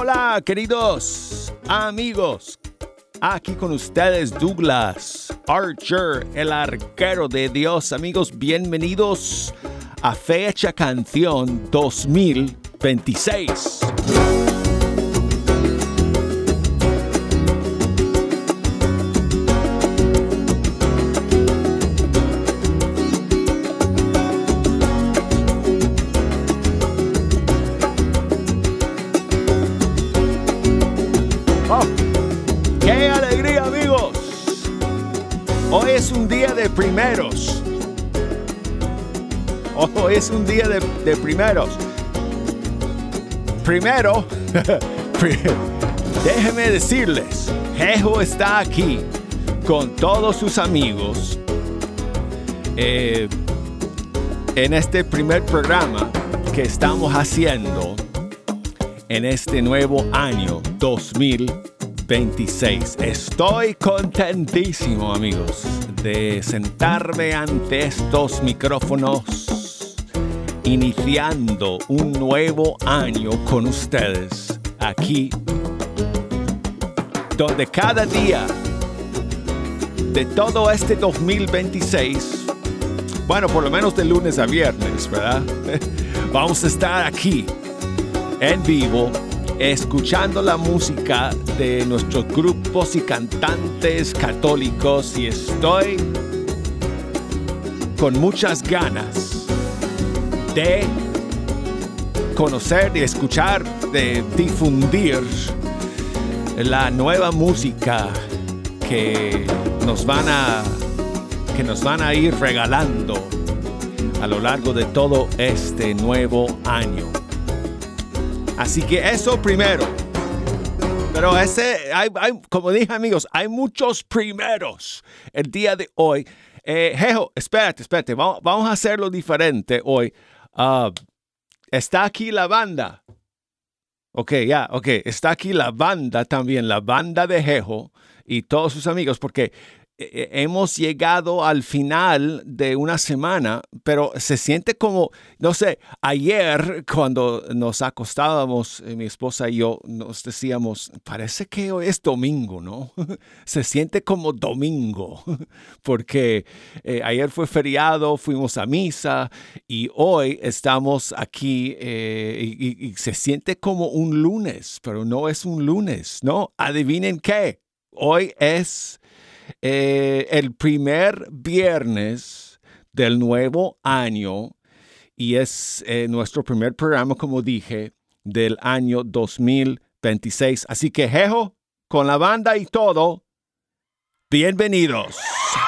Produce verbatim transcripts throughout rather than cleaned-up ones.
Hola, queridos amigos. Aquí con ustedes Douglas Archer, el arquero de Dios. Amigos, bienvenidos a Fecha Canción dos mil veintiséis. Hoy es un día de primeros. Hoy es un día de, de primeros. Primero, déjenme decirles, Jejo está aquí con todos sus amigos eh, en este primer programa que estamos haciendo en este nuevo año dos mil veintiséis. Estoy contentísimo, amigos, de sentarme ante estos micrófonos, iniciando un nuevo año con ustedes aquí, donde cada día de todo este dos mil veintiséis, bueno, por lo menos de lunes a viernes, ¿verdad? Vamos a estar aquí en vivo, escuchando la música de nuestros grupos y cantantes católicos, y estoy con muchas ganas de conocer, de escuchar, de difundir la nueva música que nos van a que nos van a ir regalando a lo largo de todo este nuevo año. Así que eso primero. Pero ese, hay, hay, como dije, amigos, hay muchos primeros el día de hoy. Eh, Jejo, espérate, espérate. Vamos, vamos a hacerlo diferente hoy. Uh, está aquí la banda. Ok, ya, yeah, ok. Está aquí la banda también, la banda de Jejo y todos sus amigos, porque eh, hemos llegado al final de una semana, pero se siente como, no sé, ayer cuando nos acostábamos, eh, mi esposa y yo, nos decíamos, parece que hoy es domingo, ¿no? Se siente como domingo, porque eh, ayer fue feriado, fuimos a misa y hoy estamos aquí eh, y, y, y se siente como un lunes, pero no es un lunes, ¿no? Adivinen qué, hoy es Eh, el primer viernes del nuevo año y es eh, nuestro primer programa, como dije, del año dos mil veintiséis. Así que, Jejo, con la banda y todo, bienvenidos.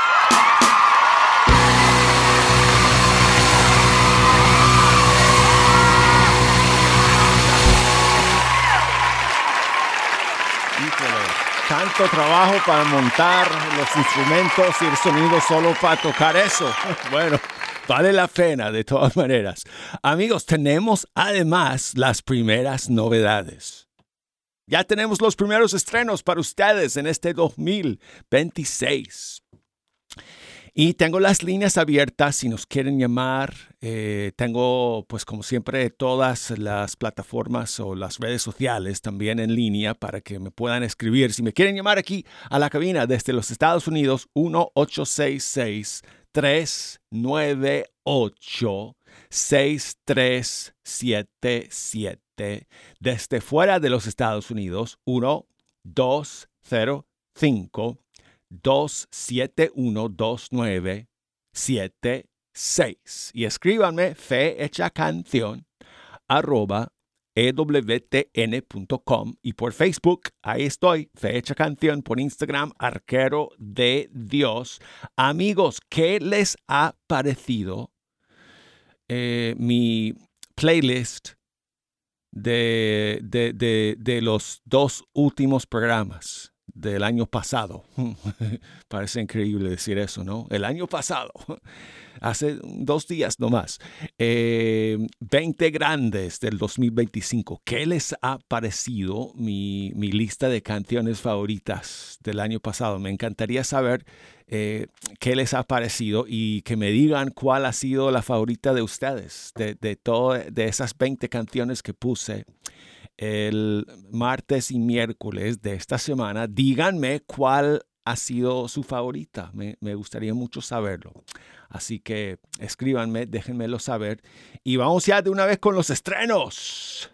Tanto trabajo para montar los instrumentos y el sonido solo para tocar eso. Bueno, vale la pena de todas maneras. Amigos, tenemos además las primeras novedades. Ya tenemos los primeros estrenos para ustedes en este dos mil veintiséis. Y tengo las líneas abiertas si nos quieren llamar. Eh, tengo, pues como siempre, todas las plataformas o las redes sociales también en línea para que me puedan escribir. Si me quieren llamar aquí a la cabina desde los Estados Unidos, uno ocho seis seis, tres nueve ocho, seis tres siete siete. Desde fuera de los Estados Unidos, uno dos cero cinco, dos siete uno, dos nueve siete seis. Y escríbanme fehechacanción arroba e w t n punto com, y por Facebook, ahí estoy, Fecha Canción, por Instagram, Arquero de Dios. Amigos, ¿qué les ha parecido eh, mi playlist de, de, de, de los dos últimos programas del año pasado? Parece increíble decir eso, ¿no? El año pasado, hace dos días nomás. Eh, veinte grandes del dos mil veinticinco. ¿Qué les ha parecido mi, mi lista de canciones favoritas del año pasado? Me encantaría saber eh, qué les ha parecido y que me digan cuál ha sido la favorita de ustedes, de, de, todo, de esas veinte canciones que puse el martes y miércoles de esta semana. Díganme cuál ha sido su favorita. Me, me gustaría mucho saberlo. Así que escríbanme, déjenmelo saber. Y vamos ya de una vez con los estrenos.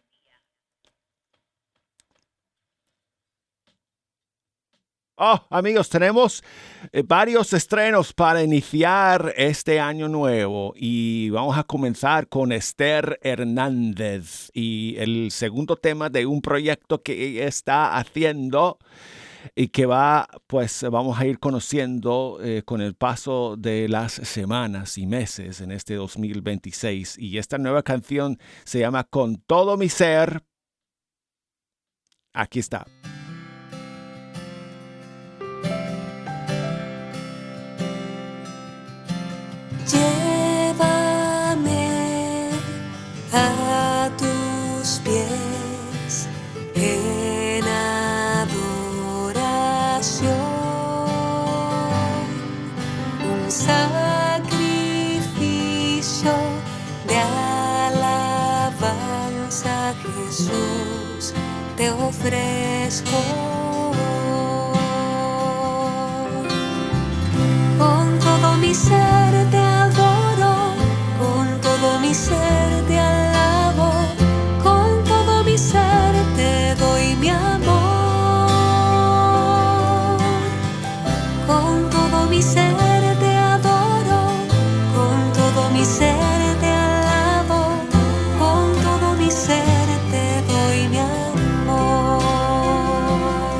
Oh, amigos, tenemos eh, varios estrenos para iniciar este año nuevo y vamos a comenzar con Esther Hernández y el segundo tema de un proyecto que ella está haciendo y que va, pues vamos a ir conociendo eh, con el paso de las semanas y meses en este dos mil veintiséis. Y esta nueva canción se llama Con todo mi ser. Aquí está. Llévame a tus pies en adoración, un sacrificio de alabanza, Jesús, te ofrezco. Con todo mi ser te adoro, con todo mi ser te alabo, con todo mi ser te doy mi amor, con todo mi ser te adoro, con todo mi ser te alabo, con todo mi ser te doy mi amor.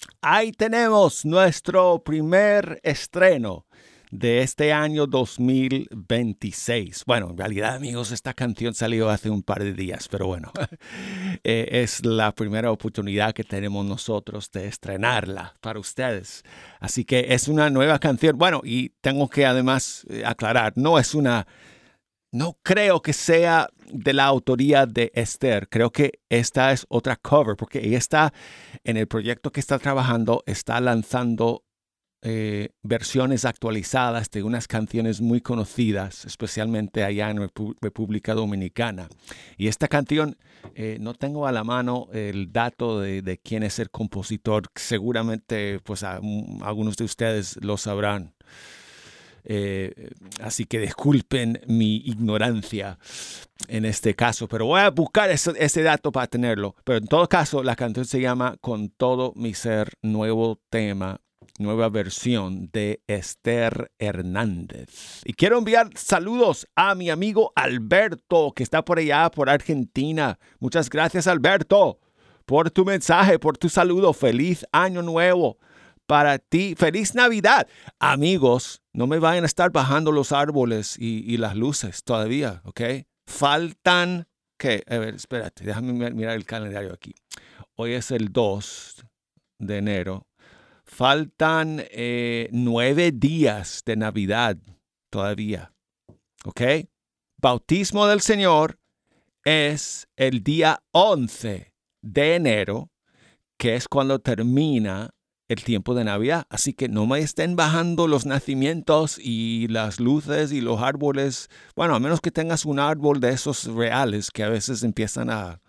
Ahí tenemos nuestro primer estreno de este año dos mil veintiséis. Bueno, en realidad, amigos, esta canción salió hace un par de días, pero bueno, eh, es la primera oportunidad que tenemos nosotros de estrenarla para ustedes. Así que es una nueva canción. Bueno, y tengo que además eh, aclarar, no es una, no creo que sea de la autoría de Esther. Creo que esta es otra cover, porque ella está en el proyecto que está trabajando, está lanzando Eh, versiones actualizadas de unas canciones muy conocidas, especialmente allá en Repu- República Dominicana. Y esta canción, eh, no tengo a la mano el dato de, de quién es el compositor. Seguramente, pues, a, um, algunos de ustedes lo sabrán. Eh, así que disculpen mi ignorancia en este caso, pero voy a buscar ese, ese dato para tenerlo. Pero en todo caso, la canción se llama Con Todo Mi Ser, nuevo tema, nueva versión de Esther Hernández. Y quiero enviar saludos a mi amigo Alberto, que está por allá, por Argentina. Muchas gracias, Alberto, por tu mensaje, por tu saludo. Feliz año nuevo para ti. Feliz Navidad. Amigos, no me vayan a estar bajando los árboles y, y las luces todavía, ¿ok? Faltan, ¿qué? A ver, espérate, déjame mirar el calendario aquí. Hoy es el dos de enero. Faltan eh, nueve días de Navidad todavía, ¿ok? Bautismo del Señor es el día once de enero, que es cuando termina el tiempo de Navidad. Así que no me estén bajando los nacimientos y las luces y los árboles. Bueno, a menos que tengas un árbol de esos reales que a veces empiezan a,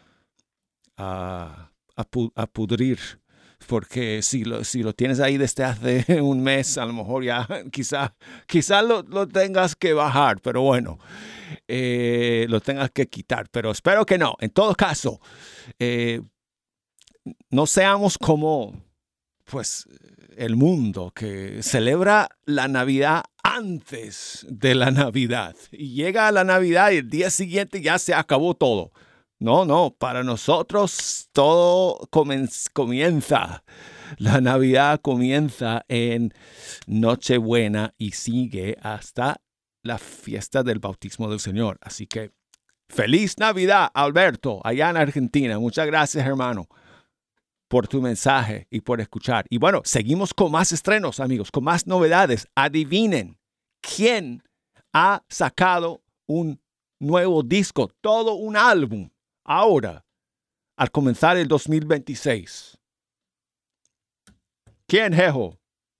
a, a, pu- a pudrir. Porque si lo, si lo tienes ahí desde hace un mes, a lo mejor ya quizá, quizá lo, lo tengas que bajar, pero bueno, eh, lo tengas que quitar. Pero espero que no. En todo caso, eh, no seamos como pues el mundo que celebra la Navidad antes de la Navidad. Y llega la Navidad y el día siguiente ya se acabó todo. No, no, para nosotros todo comienza. La Navidad comienza en Nochebuena y sigue hasta la fiesta del bautismo del Señor. Así que feliz Navidad, Alberto, allá en Argentina. Muchas gracias, hermano, por tu mensaje y por escuchar. Y bueno, seguimos con más estrenos, amigos, con más novedades. Adivinen quién ha sacado un nuevo disco, todo un álbum. Ahora, al comenzar el dos mil veintiséis. ¿Quién, Jejo?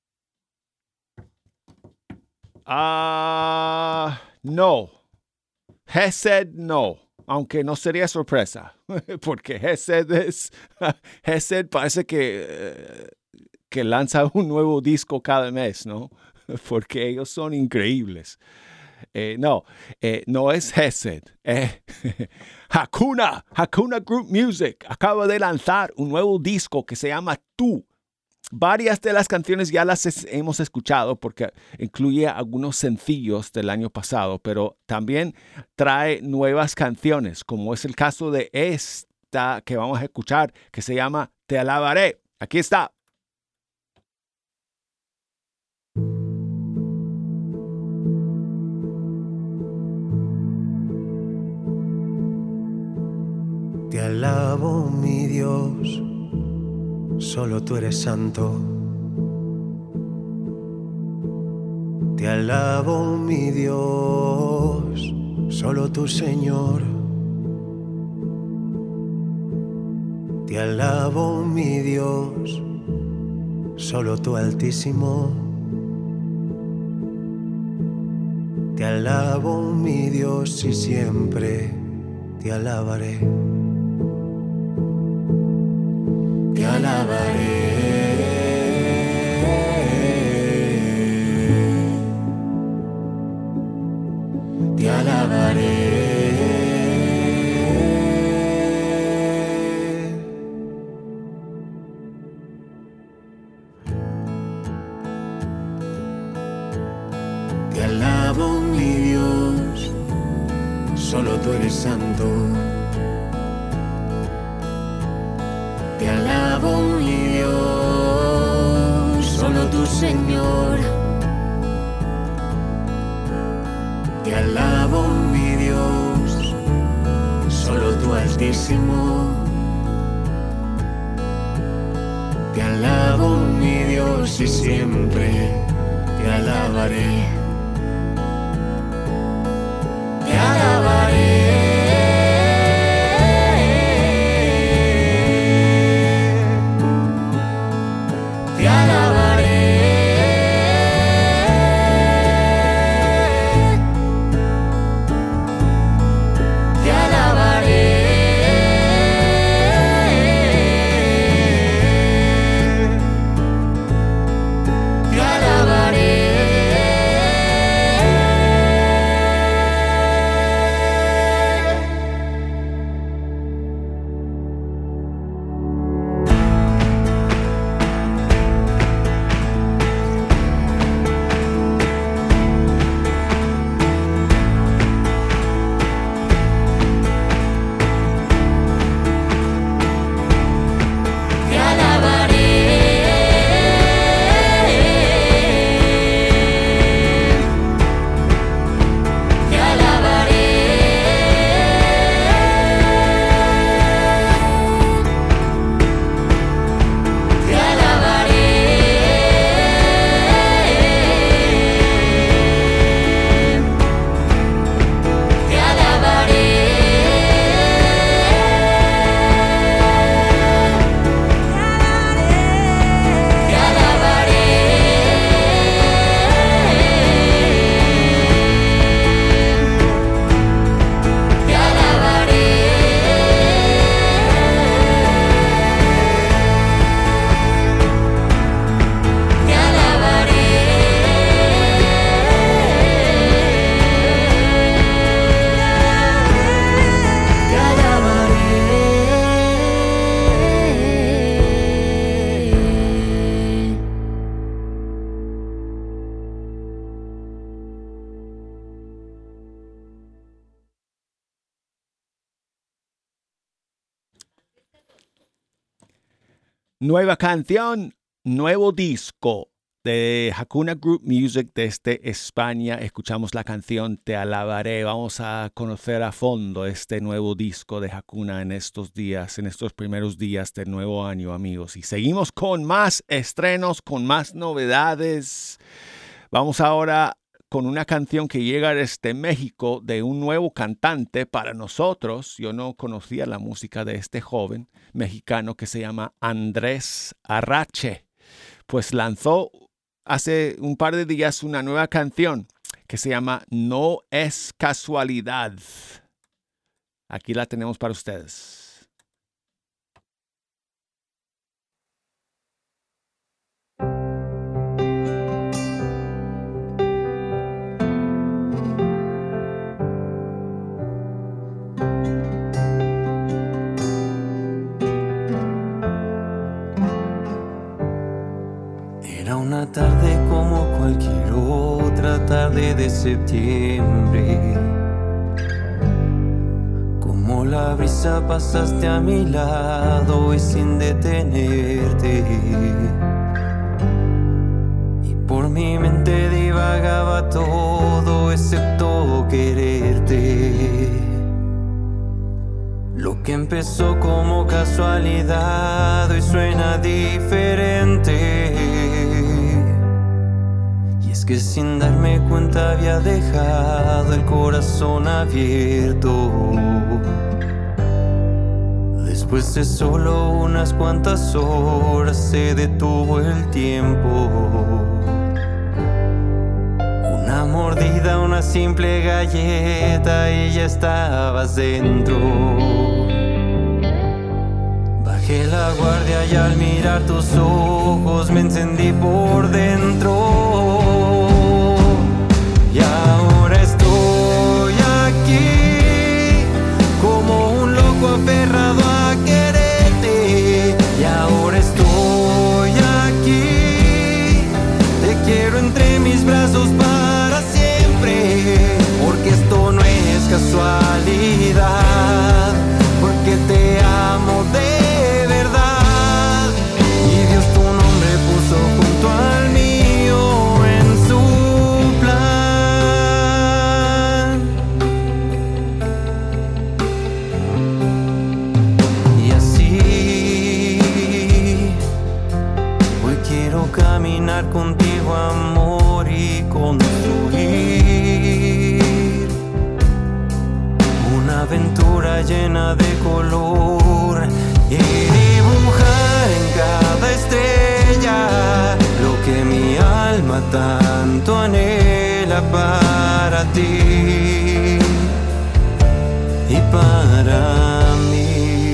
Ah, uh, no. Hesed, no. Aunque no sería sorpresa. Porque Hesed es... Hesed parece que, que lanza un nuevo disco cada mes, ¿no? Porque ellos son increíbles. Eh, no, eh, no es Hesed. Eh, Hakuna, Hakuna Group Music acaba de lanzar un nuevo disco que se llama Tú. Varias de las canciones ya las es, hemos escuchado porque incluye algunos sencillos del año pasado, pero también trae nuevas canciones, como es el caso de esta que vamos a escuchar, que se llama Te Alabaré. Aquí está. Te alabo, mi Dios, solo tú eres santo. Te alabo, mi Dios, solo tú, Señor. Te alabo, mi Dios, solo tú, Altísimo. Te alabo, mi Dios, y siempre te alabaré. Te alabaré, te alabaré, te alabo, mi Dios, solo tú eres santo. Te alabo, mi Dios, alabo, Señor. Te alabo, mi Dios, solo tú Altísimo. Te alabo, mi Dios, y siempre te alabaré. Te alabaré. Te alabaré. Te alabaré. Te alabaré. Nueva canción, nuevo disco de Hakuna Group Music desde España. Escuchamos la canción Te Alabaré. Vamos a conocer a fondo este nuevo disco de Hakuna en estos días, en estos primeros días del nuevo año, amigos. Y seguimos con más estrenos, con más novedades. Vamos ahora con una canción que llega desde México de un nuevo cantante para nosotros. Yo no conocía la música de este joven mexicano que se llama Andrés Arrache. Pues lanzó hace un par de días una nueva canción que se llama No es casualidad. Aquí la tenemos para ustedes. Era una tarde como cualquier otra tarde de septiembre. Como la brisa pasaste a mi lado y sin detenerte. Y por mi mente divagaba todo excepto quererte. Lo que empezó como casualidad hoy suena diferente. Es que sin darme cuenta había dejado el corazón abierto. Después de solo unas cuantas horas se detuvo el tiempo. Una mordida, una simple galleta y ya estabas dentro. Bajé la guardia y al mirar tus ojos me encendí por dentro. Y ahora estoy aquí, como un loco aferrado a quererte. Y ahora estoy aquí, te quiero entre mis brazos para siempre. Porque esto no es casualidad, porque te amo de verdad. Y Dios tu nombre puso junto al mío. caminar contigo, amor, y construir una aventura llena de color y dibujar en cada estrella lo que mi alma tanto anhela para ti y para mí.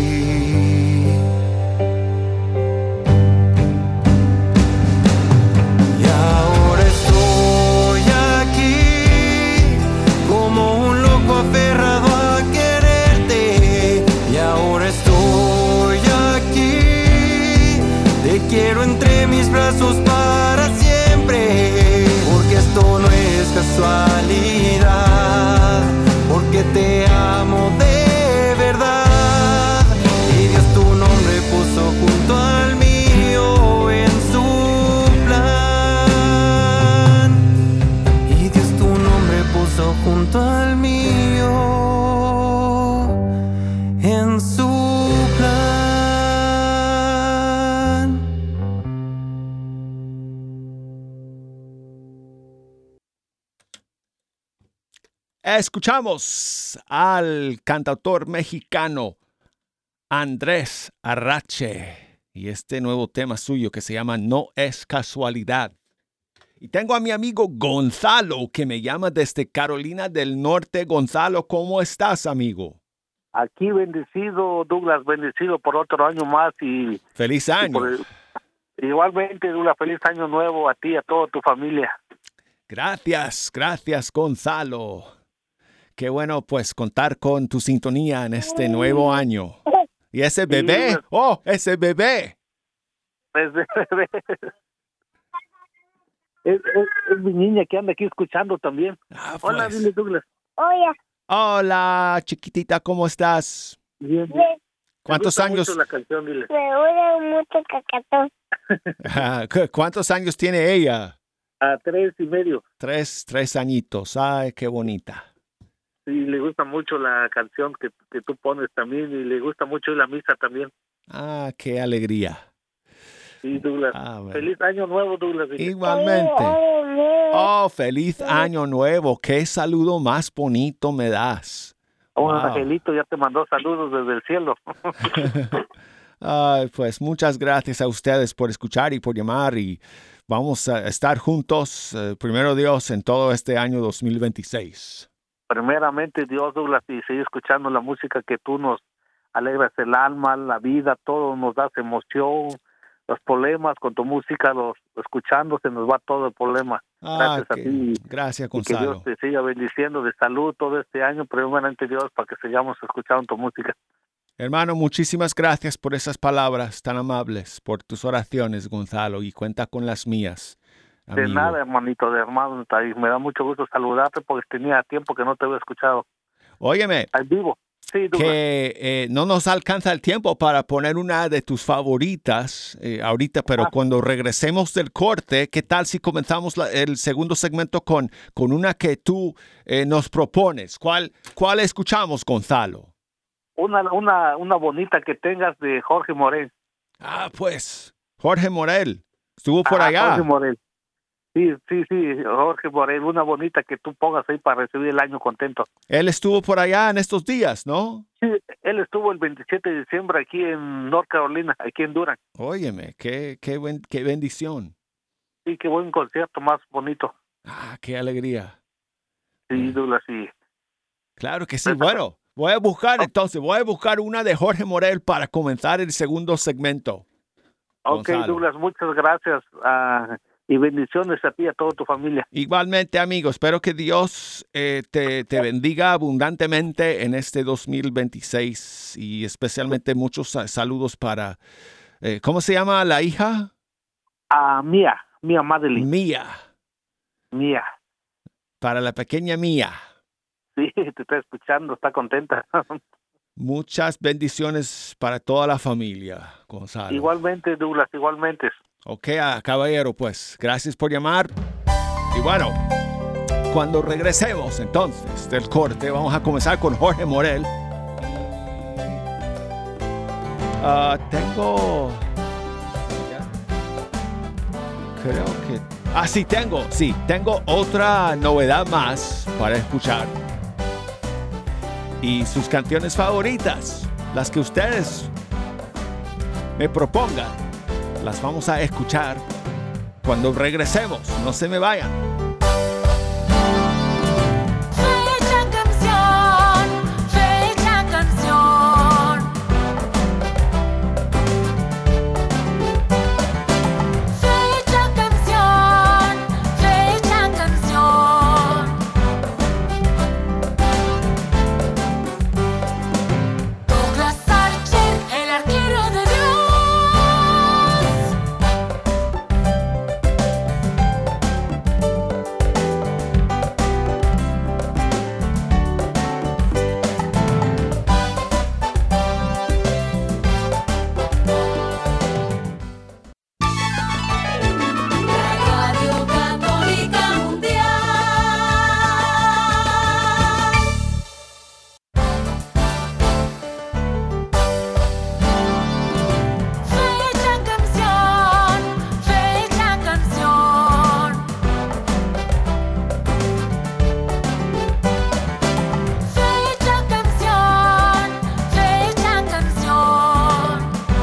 Y ahora estoy aquí como un loco aferrado a quererte. Y ahora estoy aquí, te quiero entre mis brazos para siempre, porque esto no es casualidad, porque te amo de verdad. Y Dios tu nombre puso junto al mío en su plan. Y Dios tu nombre puso junto al mío en su plan. Escuchamos al cantautor mexicano Andrés Arrache y este nuevo tema suyo que se llama No es casualidad. Y tengo a mi amigo Gonzalo que me llama desde Carolina del Norte. Gonzalo, ¿cómo estás, amigo? Aquí bendecido, Douglas, bendecido por otro año más y... Feliz y año. por- igualmente, Douglas, feliz año nuevo a ti y a toda tu familia. Gracias, gracias, Gonzalo. Qué bueno, pues, contar con tu sintonía en este nuevo año. ¿Y ese bebé? Douglas. ¡Oh, ese bebé! Es, es, es- es mi niña que anda aquí escuchando también. Ah, Hola, pues. dile, Douglas. Hola, Hola, chiquitita, ¿cómo estás? Bien, bien. me, ¿Cuántos Me gusta años? mucho la canción, dile. me huele mucho cacatón. Ah, ¿cu- ¿Cuántos años tiene ella? A tres y medio. Tres, tres añitos. Ay, qué bonita. Sí, le gusta mucho la canción que, que tú pones también y le gusta mucho la misa también. Ah, qué alegría. Sí, Douglas. Ah, bueno. Feliz año nuevo, Douglas. dile. Igualmente. Oh, feliz año nuevo. Qué saludo más bonito me das. Un Wow. angelito ya te mandó saludos desde el cielo. Ay, pues muchas gracias a ustedes por escuchar y por llamar y vamos a estar juntos, eh, primero Dios, en todo este año dos mil veintiséis. Primeramente, Dios, Douglas, y seguir escuchando la música que tú nos alegras el alma, la vida, todo nos das emoción, los problemas con tu música, los escuchando se nos va todo el problema. Ah, Gracias a que- ti. gracias, Y que Gonzalo. Dios te siga bendiciendo de salud todo este año, primeramente Dios, para que sigamos escuchando tu música. Hermano, muchísimas gracias por esas palabras tan amables, por tus oraciones, Gonzalo, y cuenta con las mías. De amigo. nada, hermanito, de hermano, y me da mucho gusto saludarte porque tenía tiempo que no te había escuchado Óyeme, al vivo. Sí, Douglas. que eh, no nos alcanza el tiempo para poner una de tus favoritas eh, ahorita, pero Ah. cuando regresemos del corte, ¿qué tal si comenzamos la- el segundo segmento con, con una que tú eh, nos propones? ¿Cuál, ¿Cuál escuchamos, Gonzalo? Una, una, una bonita que tengas de Jorge Morel. Ah, pues, Jorge Morel, estuvo por Ah, allá. Jorge Morel. Sí, sí, sí, Jorge Morel, una bonita que tú pongas ahí para recibir el año contento. Él estuvo por allá en estos días, ¿no? Sí, él estuvo el veintisiete de diciembre aquí en North Carolina, aquí en Durham. Óyeme, qué, qué, buen- qué bendición. Sí, qué buen concierto, más bonito. Ah, qué alegría. Sí, Douglas, sí. Claro que sí. Bueno, voy a buscar entonces, voy a buscar una de Jorge Morel para comenzar el segundo segmento. Ok, Gonzalo. Douglas, muchas gracias ah, y bendiciones a ti y a toda tu familia. Igualmente, amigos, espero que Dios eh, te, te bendiga abundantemente en este dos mil veintiséis y especialmente muchos sa- saludos para, eh, ¿cómo se llama la hija? A Mía, Mía Madeline, Mía, Mía. para la pequeña Mía. Sí, te está escuchando, está contenta. Muchas bendiciones para toda la familia, Gonzalo. Igualmente, Douglas, igualmente. Ok, ah, caballero, pues gracias por llamar. Y bueno, cuando regresemos entonces del corte, vamos a comenzar con Jorge Morel. Ah, tengo... creo que... Ah, sí, tengo, sí, tengo otra novedad más para escuchar. Y sus canciones favoritas, las que ustedes me propongan, las vamos a escuchar cuando regresemos. No se me vayan. Fecha canción, fecha canción. Fecha canción, fecha canción. Douglas Archer, el arquero de Dios. Radio Católica Mundial. Fecha canción, fecha canción. Fecha canción, fecha canción.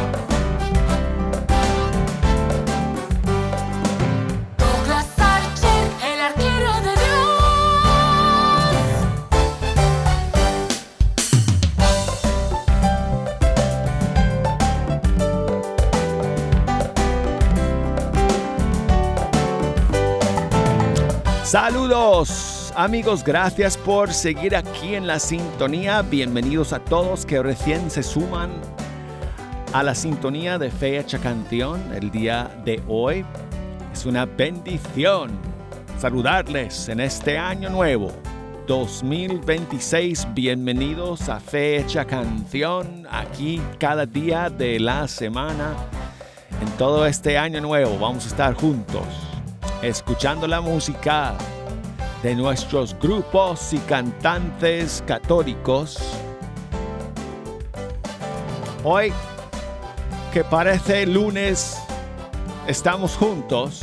Douglas Archer, el arquero de Dios. Saludos amigos, gracias por seguir aquí en la sintonía. Bienvenidos a todos que recién se suman a la sintonía de Fecha Canción el día de hoy. Es una bendición saludarles en este año nuevo dos mil veintiséis. Bienvenidos a Fecha Canción, aquí cada día de la semana. En todo este año nuevo vamos a estar juntos escuchando la música de nuestros grupos y cantantes católicos. Hoy, que parece lunes, estamos juntos.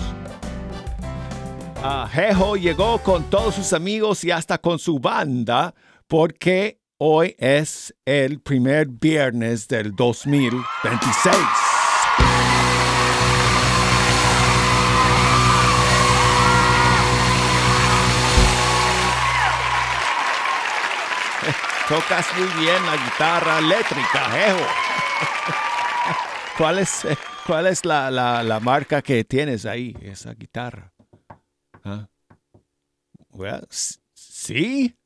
Uh, Jejo llegó con todos sus amigos y hasta con su banda, porque hoy es el primer viernes del dos mil veintiséis. Tocas muy bien la guitarra eléctrica, Jejo. ¿Cuál es, cuál es la, la, la marca que tienes ahí, esa guitarra? ¿Ah? Well, sí.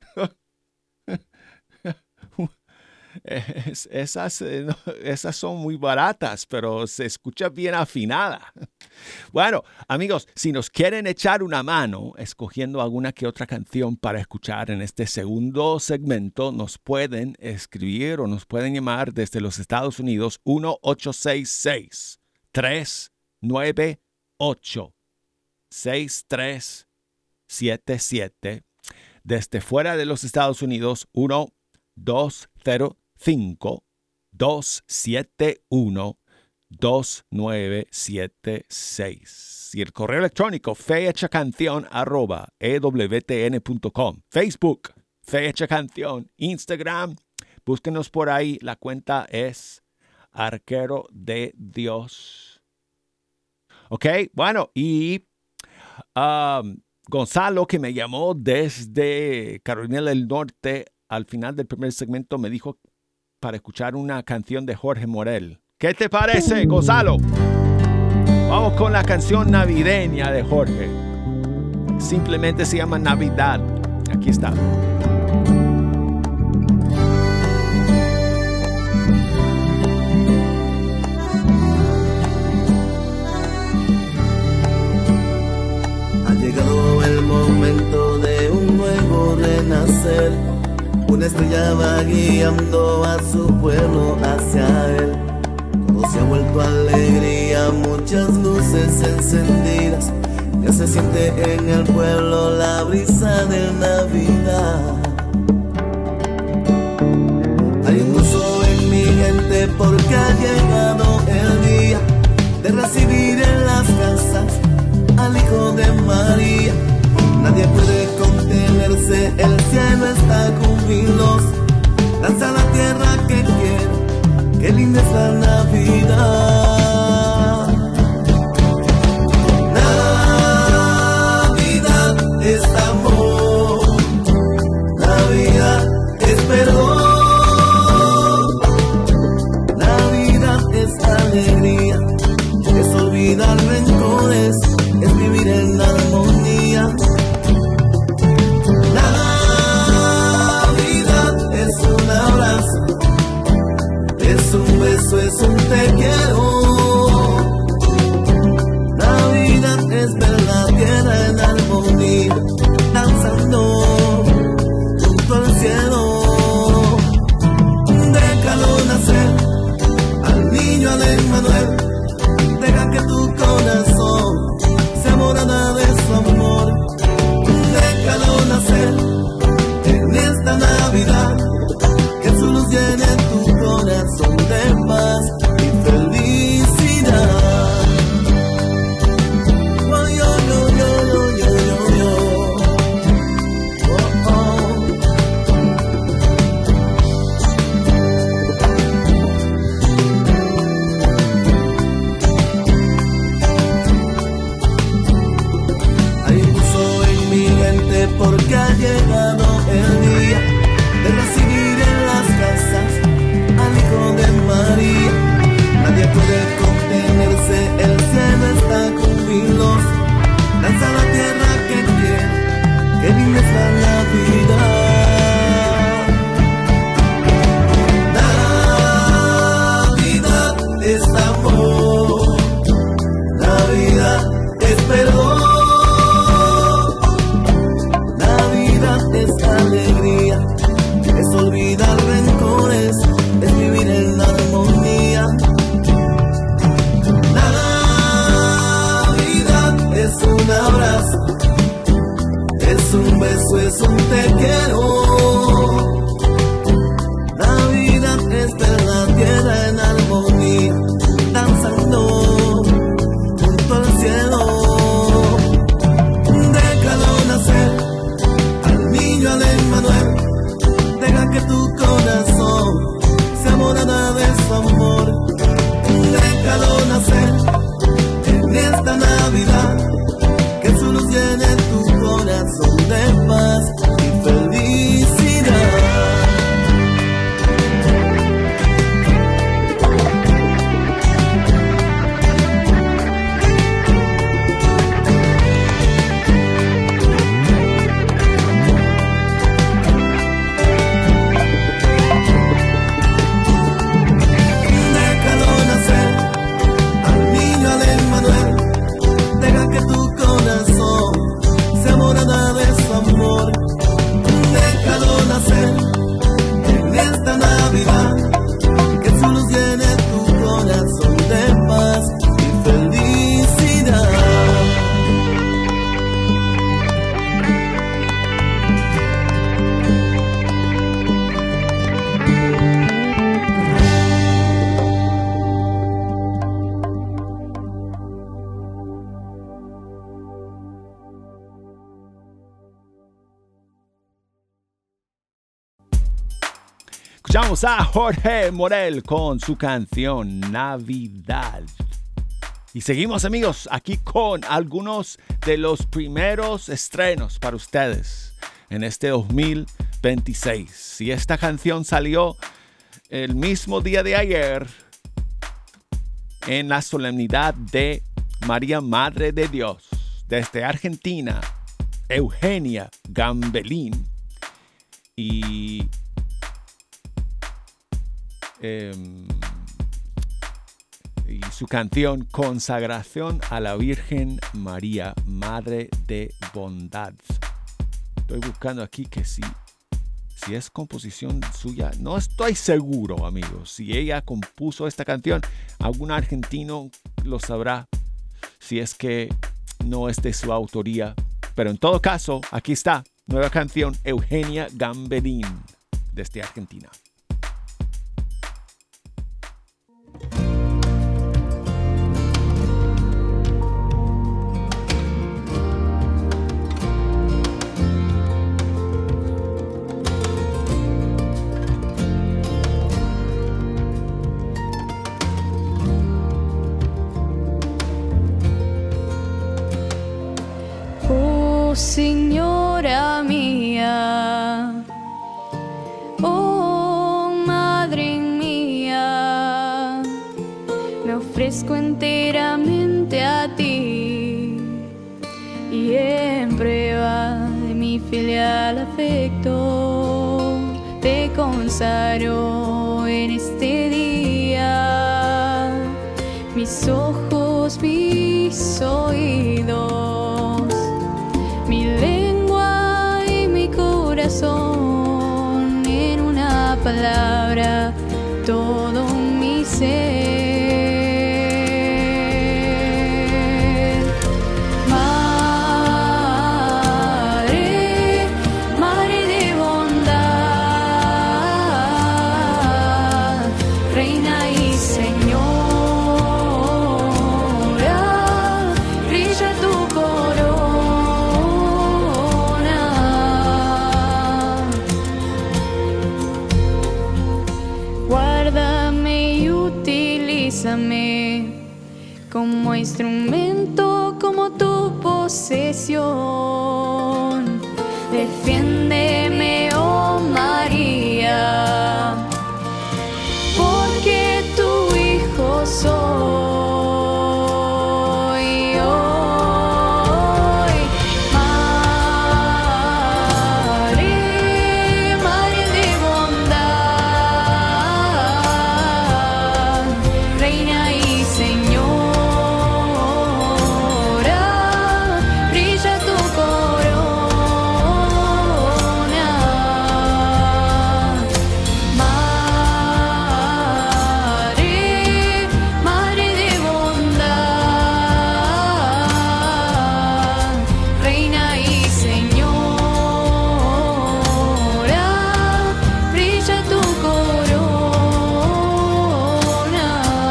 Es, esas, eh, no, esas son muy baratas, pero se escucha bien afinada. Bueno, amigos, si nos quieren echar una mano escogiendo alguna que otra canción para escuchar en este segundo segmento, nos pueden escribir o nos pueden llamar desde los Estados Unidos uno ocho seis seis, tres nueve ocho, seis tres siete siete. Desde fuera de los Estados Unidos, uno dos cero cinco, dos siete uno, dos nueve siete seis. Y el correo electrónico fechacanción arroba e w t n punto com. Facebook, Fecha Canción. Instagram, búsquenos por ahí. La cuenta es Arquero de Dios. Ok, bueno, y um, Gonzalo, que me llamó desde Carolina del Norte, al final del primer segmento me dijo para escuchar una canción de Jorge Morel. ¿Qué te parece, Gonzalo? Vamos con la canción navideña de Jorge. Simplemente se llama Navidad. Aquí está. Ha llegado el momento de un nuevo renacer. Una estrella va guiando a su pueblo hacia él. Todo se ha vuelto alegría, muchas luces encendidas. Ya se siente en el pueblo la brisa de Navidad. Hay un gozo en mi gente porque ha llegado el día de recibir en las casas al Hijo de María. Nadie puede contenerse, el cielo está con hilos. Danza la tierra que quiere, qué linda es la Navidad. Navidad es amor, Navidad es perdón, Navidad es alegría, es olvidar rencores, es vivir en armonía. Navidad es un abrazo, es un beso, es un te quiero. Navidad es ver la tierra en armonía, danzando junto al cielo. Déjalo nacer, al niño, al Emmanuel. Deja que tu corazón sea morada de su amor. Déjalo nacer en esta Navidad, que su luz llene tu corazón de paz y felicidad. Oh, yo, yo, yo, yo, yo, yo, yo. Oh, oh. Ahí puso en mi mente porque ha llegado el día de recibir en las casas al Hijo de María. Nadie puede contenerse, el cielo está con hilos. Danza la tierra que quiere, qué linda es la Navidad. Navidad es amor, Navidad es perdón, Navidad es alegría, es olvidar rencores, es vivir en armonía. Navidad es un abrazo, es un beso, es un te quiero. Navidad es ver la tierra en armonía, danzando junto al cielo. Déjalo nacer, al niño, al Emmanuel. Deja que tu corazón sea morada de su amor. Déjalo nacer en esta Navidad, que su luz llene tu corazón de paz y felicidad. Déjalo nacer, al niño, al Emmanuel. Deja que tu corazón sea morada de su amor. Déjalo nacer en esta Navidad, que su luz llene tu corazón de paz y felicidad. Escuchamos a Jorge Morel con su canción Navidad. Y seguimos, amigos, aquí con algunos de los primeros estrenos para ustedes en este dos mil veintiséis. Y esta canción salió el mismo día de ayer en la solemnidad de María, Madre de Dios, desde Argentina, Eugenia Gambelín. Y Eh, y su canción Consagración a la Virgen María, Madre de Bondad. Estoy buscando aquí que si, si es composición suya. No estoy seguro, amigos. Si ella compuso esta canción, algún argentino lo sabrá. Si es que no es de su autoría. Pero en todo caso, aquí está. Nueva canción, Eugenia Gambelín, desde Argentina. Señora mía, oh Madre mía, me ofrezco enteramente a ti y en prueba de mi filial afecto te consagro en este día mis ojos, mis oídos, mi lengua y mi corazón, en una palabra, todo mi ser. Madre, Madre de bondad, Reina y Señora, brilla tu corona. Guárdame y utilízame como instrumento, como tu posesión. Defiéndeme, oh María, porque tu hijo soy hoy. Madre, Madre de bondad, Reina y Señora, brilla tu corona. Madre, Madre de bondad, Reina y Señora, brilla tu corona.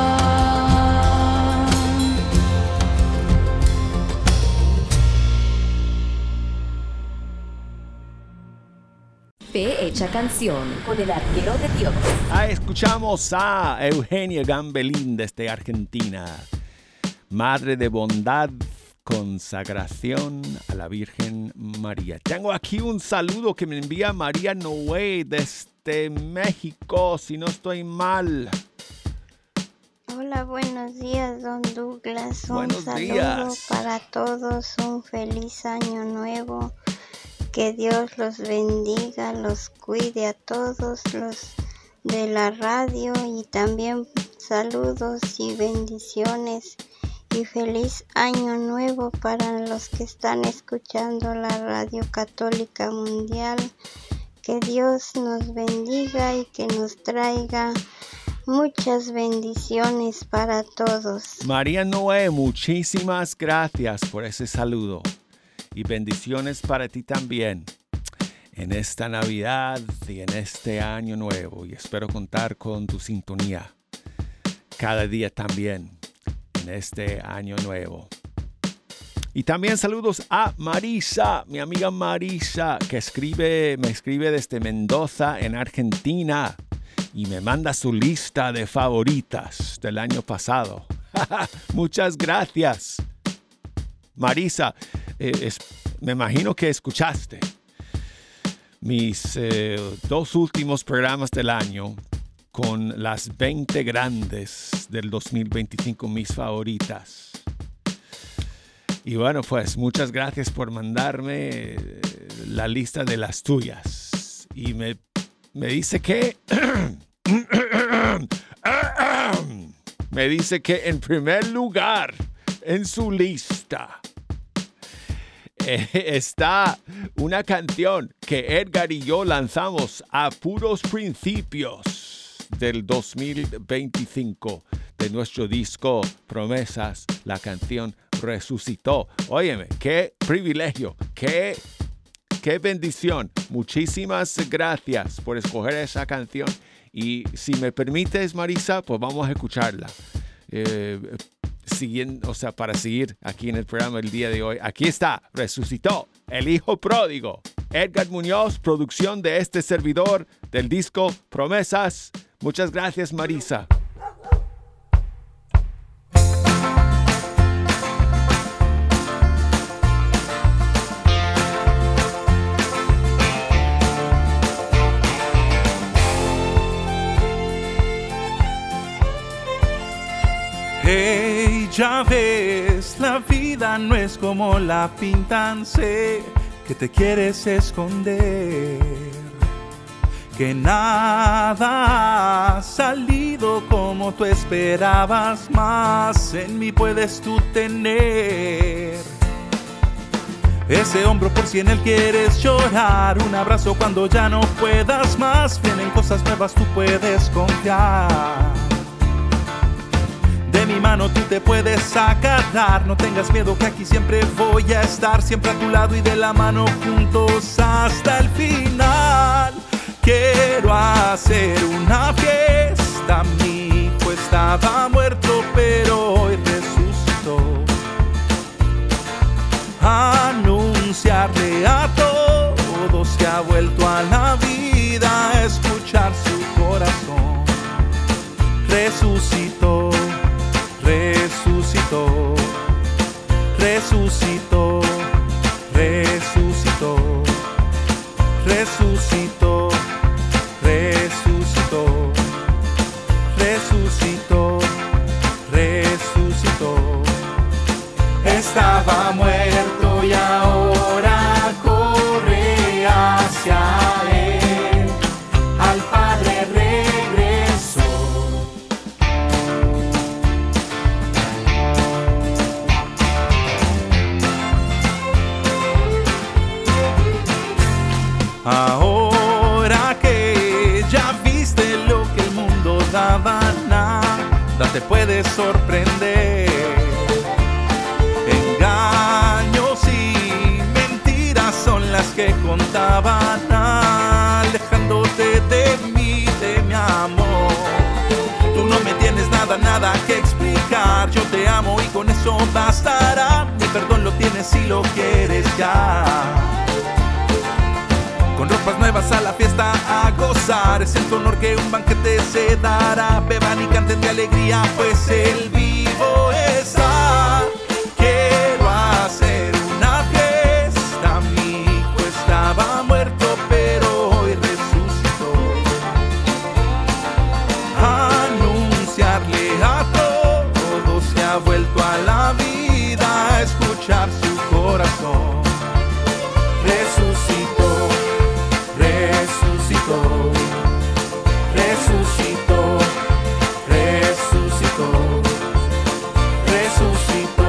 Fe hecha canción con el arquero de Dios. Ah, escuchamos a Eugenia Gambelín desde Argentina. Madre de bondad, consagración a la Virgen María. Tengo aquí un saludo que me envía María Noé desde México, si no estoy mal. Hola, buenos días, don Douglas. Un Buenos saludo días. para todos, un feliz año nuevo. Que Dios los bendiga, los cuide a todos los de la radio y también saludos y bendiciones y feliz año nuevo para los que están escuchando la Radio Católica Mundial. Que Dios nos bendiga y que nos traiga muchas bendiciones para todos. María Noé, muchísimas gracias por ese saludo. Y bendiciones para ti también en esta Navidad y en este año nuevo. Y espero contar con tu sintonía cada día también en este año nuevo. Y también saludos a Marisa, mi amiga Marisa, que escribe, me escribe desde Mendoza, en Argentina. Y me manda su lista de favoritas del año pasado. Muchas gracias, Marisa. Eh, es, me imagino que escuchaste mis eh, dos últimos programas del año con las veinte grandes del dos mil veinticinco, mis favoritas. Y bueno, pues muchas gracias por mandarme eh, la lista de las tuyas. Y me, me dice que... me dice que en primer lugar en su lista está una canción que Edgar y yo lanzamos a puros principios del dos mil veinticinco de nuestro disco Promesas. La canción Resucitó. Óyeme, qué privilegio, qué, qué bendición. Muchísimas gracias por escoger esa canción. Y si me permites, Marisa, pues vamos a escucharla. Eh, Siguiendo, o sea, para seguir aquí en el programa el día de hoy. Aquí está, Resucitó, el Hijo Pródigo. Edgar Muñoz, producción de este servidor del disco Promesas. Muchas gracias, Marisa. Ya ves, la vida no es como la pintan, sé que te quieres esconder, que nada ha salido como tú esperabas, más en mí puedes tú tener ese hombro por si en él quieres llorar, un abrazo cuando ya no puedas más, vienen cosas nuevas, tú puedes confiar. De mi mano tú te puedes agarrar, no tengas miedo que aquí siempre voy a estar, siempre a tu lado y de la mano juntos hasta el final. Quiero hacer una fiesta, mi hijo estaba muerto pero hoy resucitó. Anunciarle a todos que ha vuelto a la vida, a escuchar su corazón. Resucitó, resucitó, resucitó, resucitó, resucitó, resucitó, resucitó, resucitó. Estaba muerto y ahora corre hacia él, al Padre regresó. Ahora que ya viste lo que el mundo daba, nada te puede sorprender. Engaños y mentiras son las que contaban, alejándote de mí, de mi amor. Tú no me tienes nada, nada que explicar. Yo te amo y con eso bastará. Mi perdón lo tienes si lo quieres ya. Con ropas nuevas a la fiesta a gozar, es el honor que un banquete se dará. Beban y canten de alegría, pues el vivo está. Quiero hacer una fiesta, mi hijo estaba muerto pero hoy resucitó. Anunciarle a todos que ha vuelto a la vida, a escuchar su corazón. Resucitó. Resucitó, resucitó, resucitó, resucitó.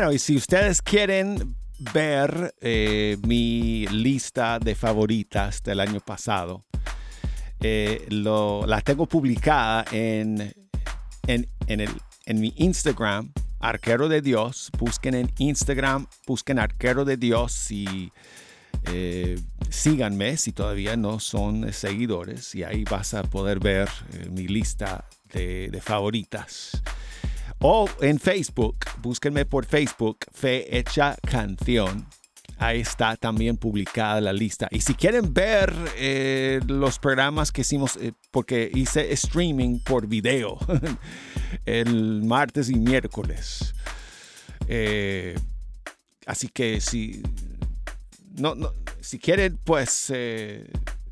Bueno, y si ustedes quieren ver eh, mi lista de favoritas del año pasado, eh, lo, la tengo publicada en, en, en, el, en mi Instagram, Arquero de Dios. Busquen en Instagram, busquen Arquero de Dios y eh, síganme si todavía no son seguidores, y ahí vas a poder ver eh, mi lista de, de favoritas. O en Facebook, búsquenme por Facebook, Fe Hecha Canción. Ahí está también publicada la lista. Y si quieren ver eh, los programas que hicimos, eh, porque hice streaming por video el martes y miércoles. Eh, así que si, no, no, si quieren, pues... Eh,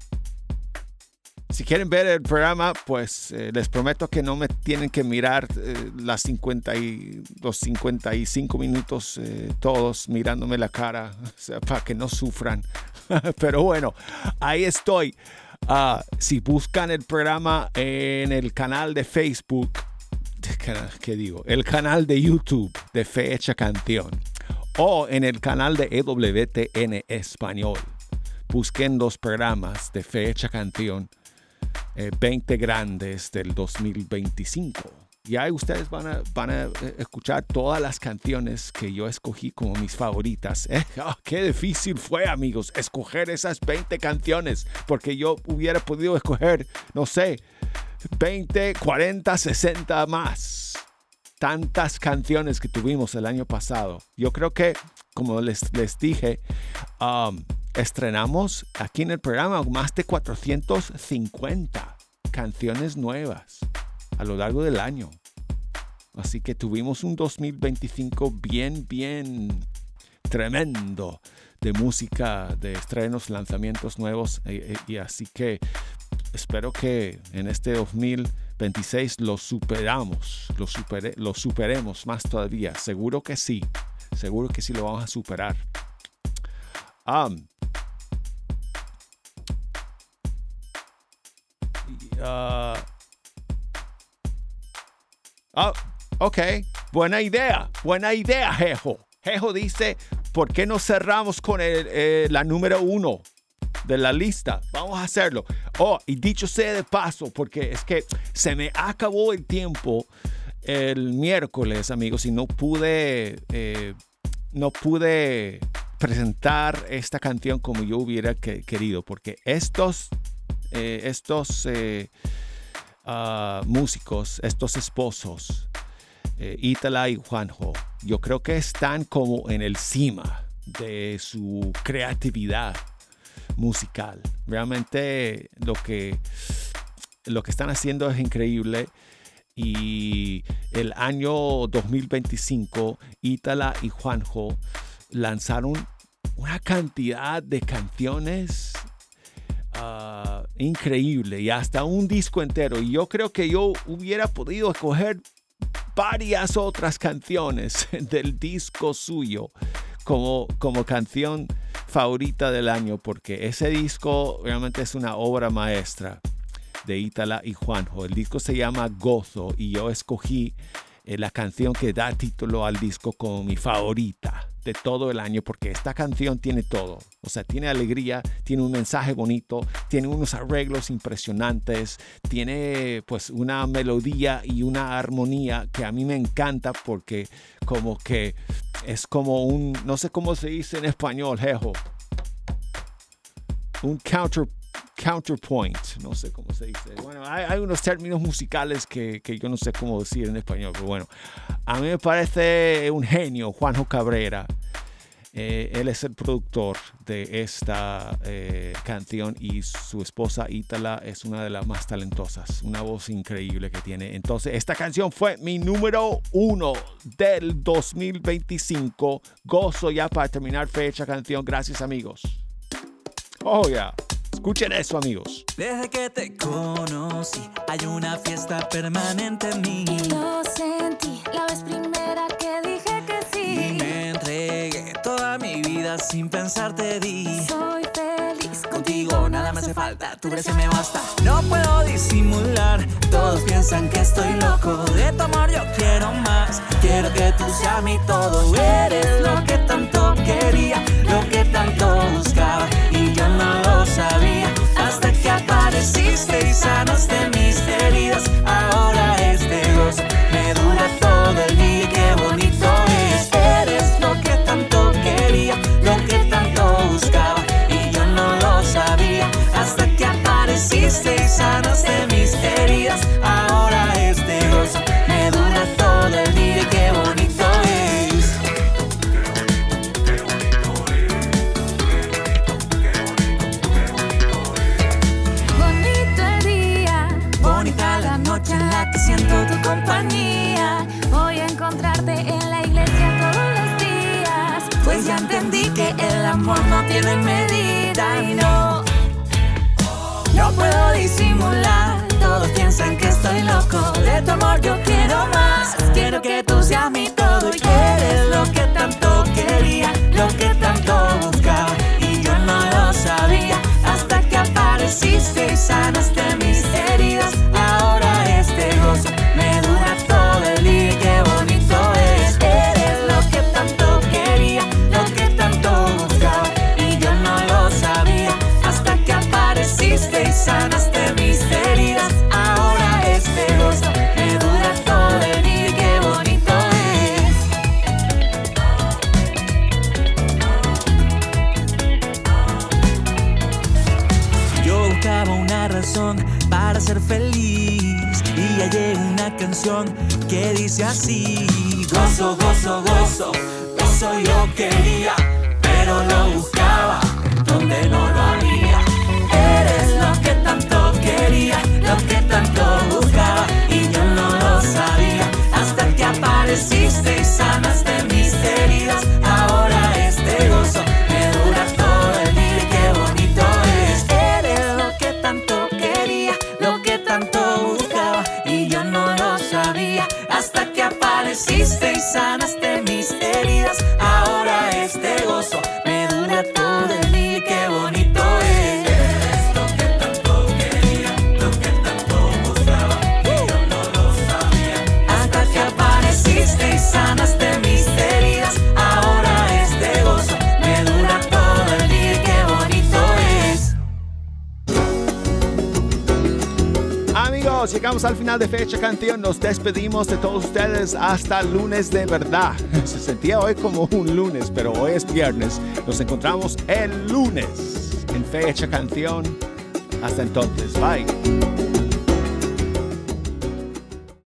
Si quieren ver el programa, pues eh, les prometo que no me tienen que mirar eh, las cincuenta y, los cincuenta y cinco minutos eh, todos mirándome la cara, o sea, para que no sufran. Pero bueno, ahí estoy. Uh, si buscan el programa en el canal de Facebook, ¿qué digo? El canal de YouTube de Fe Hecha Canción, o en el canal de E W T N Español, busquen los programas de Fe Hecha Canción. Eh, veinte grandes del dos mil veinticinco. Y ahí ustedes van a, van a escuchar todas las canciones que yo escogí como mis favoritas. ¿Eh? Oh, qué difícil fue, amigos, escoger esas veinte canciones, porque yo hubiera podido escoger, no sé, veinte, cuarenta, sesenta más. Tantas canciones que tuvimos el año pasado. Yo creo que, como les, les dije, um, estrenamos aquí en el programa más de cuatrocientas cincuenta canciones nuevas a lo largo del año. Así que tuvimos un dos mil veinticinco bien, bien tremendo de música, de estrenos, lanzamientos nuevos. Y, y así que espero que en este dos mil veintiséis lo superamos, lo, supere, lo superemos más todavía. Seguro que sí, seguro que sí lo vamos a superar. Um, Uh, oh, ok, buena idea, buena idea, Jejo. Jejo dice, ¿por qué no cerramos con el, eh, la número uno de la lista? Vamos a hacerlo. Oh, y dicho sea de paso, porque es que se me acabó el tiempo el miércoles, amigos, y no pude, eh, no pude presentar esta canción como yo hubiera que, querido, porque estos... Eh, estos eh, uh, músicos, estos esposos, eh, Ítala y Juanjo, yo creo que están como en el cima de su creatividad musical. Realmente lo que, lo que están haciendo es increíble. Y el año dos mil veinticinco, Ítala y Juanjo lanzaron una cantidad de canciones Uh, increíble, y hasta un disco entero. Y yo creo que yo hubiera podido escoger varias otras canciones del disco suyo como, como canción favorita del año, porque ese disco realmente es una obra maestra de Ítala y Juanjo. El disco se llama Gozo, y yo escogí eh, la canción que da título al disco como mi favorita de todo el año, porque esta canción tiene todo. O sea, tiene alegría, tiene un mensaje bonito, tiene unos arreglos impresionantes, tiene pues una melodía y una armonía que a mí me encanta, porque como que es como un, no sé cómo se dice en español, Jejo, un counter counterpoint, no sé cómo se dice. Bueno, hay, hay unos términos musicales que, que yo no sé cómo decir en español, pero bueno, a mí me parece un genio Juanjo Cabrera. Eh, él es el productor de esta eh, canción, y su esposa Ítala es una de las más talentosas, una voz increíble que tiene. Entonces, esta canción fue mi número uno del dos mil veinticinco. Gozo, ya para terminar, fecha canción. Gracias, amigos. Oh, ya. Yeah. Escuchen eso, amigos. Desde que te conocí, hay una fiesta permanente en mí. Y lo sentí la vez primera que dije que sí. Y me entregué toda mi vida sin pensar, te di. Soy feliz feliz. Contigo nada me hace falta, tu gracia me basta. No puedo disimular, todos piensan que estoy loco. De tu amor yo quiero más, quiero que tú seas mi todo. Eres lo que tanto quería, lo que tanto buscaba, y yo no lo sabía hasta que apareciste y sanaste mis heridas. Ahora este gozo me dura todo el día, qué bonito es. Eres lo que tanto quería, lo que tanto buscaba, y yo no lo sabía hasta que apareciste y sanaste mis heridas. Ahora este gozo me dura todo el día, qué bonito es. Bonito el día, bonita la noche en la que siento tu compañía. Voy a encontrarte en la iglesia todos los días, Pues ya entendí que el amor no tiene medida y no, no puedo disimular. Todos piensan que estoy loco. De tu amor yo quiero más, quiero que tú seas mi todo. Y eres lo que tanto quería, lo que tanto buscaba, y yo no lo sabía hasta que apareciste y sanaste mis heridas. Ahora este gozo me dura todo el día, qué bonito es. Eres lo que tanto quería, lo que tanto buscaba, y yo no lo sabía hasta que apareciste y sanaste mis heridas. Ahora este gozo me dura todo el día, qué bonito es. Yo buscaba una razón para ser feliz y hallé una canción que dice así: gozo, gozo, gozo, gozo yo quería, pero lo buscaba donde no lo había. Eres lo que tanto quería, lo que tanto buscaba, y yo no lo sabía hasta que apareciste y sanaste mis heridas. Ahora este gozo me dura todo el día, qué bonito es. Eres lo que tanto quería, lo que tanto buscaba, y yo no lo sabía hasta que apareciste y sanaste mis heridas. Ahora este gozo me dura todo el día, qué bonito es. Eres lo que tanto quería, lo que tanto buscaba, y yo no lo sabía hasta que apareciste y sanaste mis heridas. Ahora este gozo me dura todo el día, qué bonito es. Amigos, llegamos al final de Fecha Canción. Nos despedimos de todos ustedes hasta el lunes de verdad. Se sentía hoy como un lunes, pero hoy es viernes. Nos encontramos el lunes en Fecha Canción. Hasta entonces, bye.